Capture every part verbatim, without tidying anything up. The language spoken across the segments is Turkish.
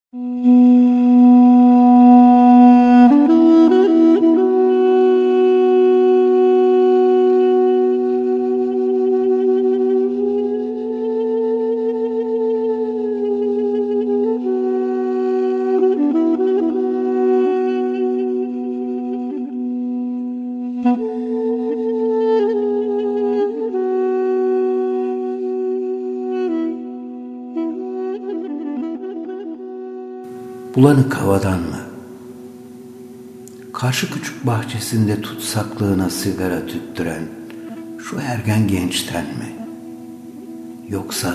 Bulanık havadan mı? Karşı küçük bahçesinde tutsaklığına sigara tüttüren şu ergen gençten mi? Yoksa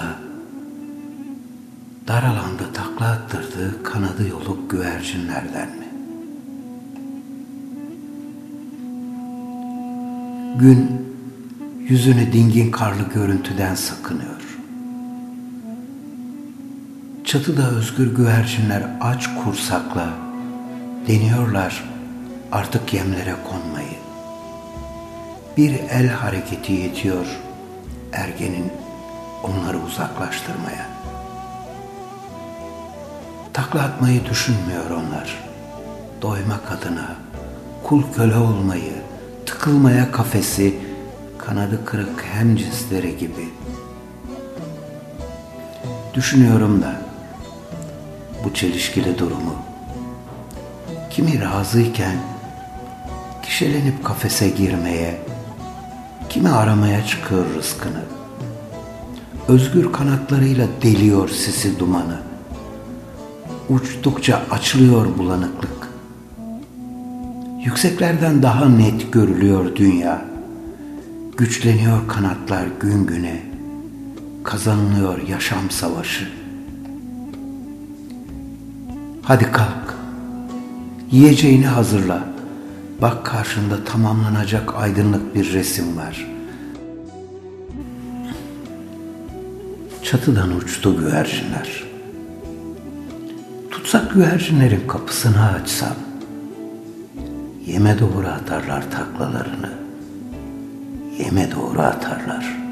dar alanda takla attırdığı kanadı yoluk güvercinlerden mi? Gün yüzünü dingin karlı görüntüden sakınıyor. Çatıda özgür güvercinler aç kursakla deniyorlar artık yemlere konmayı. Bir el hareketi yetiyor ergenin onları uzaklaştırmaya. Takla atmayı düşünmüyor onlar. Doymak adına kul köle olmayı, tıkılmaya kafesi, kanadı kırık hemcinsleri gibi. Düşünüyorum da bu çelişkili durumu. Kimi razıyken kişilenip kafese girmeye, kimi aramaya çıkıyor rızkını. Özgür kanatlarıyla deliyor sisi dumanı. Uçtukça açılıyor bulanıklık. Yükseklerden daha net görülüyor dünya. Güçleniyor kanatlar gün güne. Kazanılıyor yaşam savaşı. Hadi kalk, yiyeceğini hazırla. Bak karşında tamamlanacak aydınlık bir resim var. Çatıdan uçtu güvercinler. Tutsak güvercinlerin kapısını açsam, yeme doğru atarlar taklalarını, yeme doğru atarlar.